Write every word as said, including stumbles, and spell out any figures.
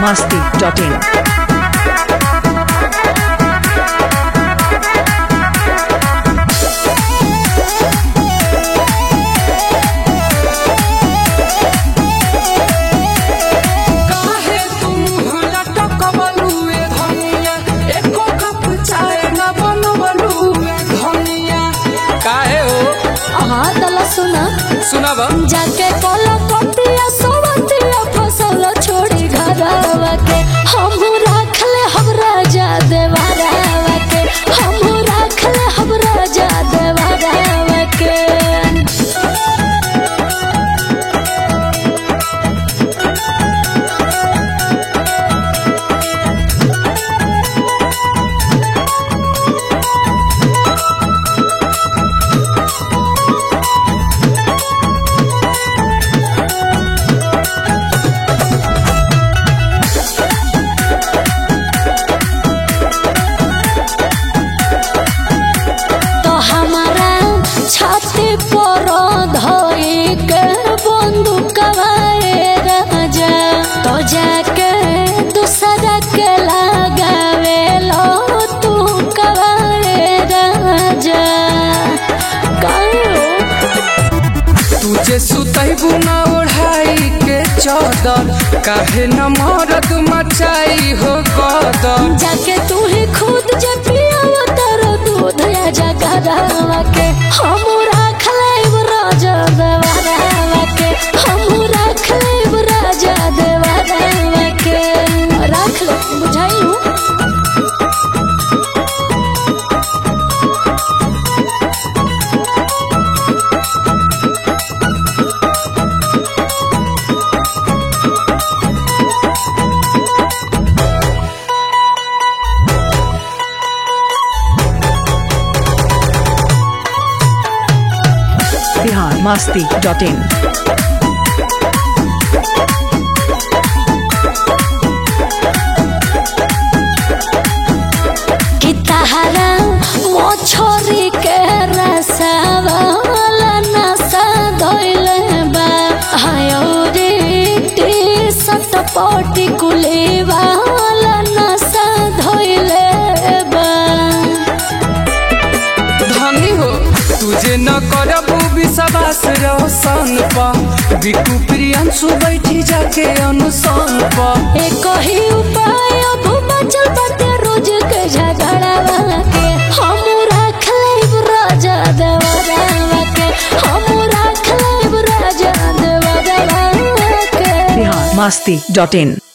masti dot in. सुना जाके कोला पतिया सोवतिया फसल छोड़ी घरवा के हम रख ले हम राजा देवरावा के हम रख ले हम राजा देवरावा के सुतैबू न ओढ़ाई के चौदर काहे न मरद मचाई हो कदर जाके तू ही खुद जे पिया तर दूध या जगरावा के हम रख लेब राजा देवरावा के हम रख लेब राजा देवरावा के रख ले बुझाई हूँ masti dot in. कि तहरा मोछरी के रसवा नशा धोइल बा हायो रे टी सट पटी कुलेवा नशा धोइल बा धनी हो तुझे न करबू विश्वास रोशन पा बिकू प्रियांशु बैठी जाके अनुसन पा एक ही उपाय अब बचल बाटे रोज के झगड़ावा के हम रख लेब राजा देवरावा के हम रख लेब राजा देवरावा के masti dot in.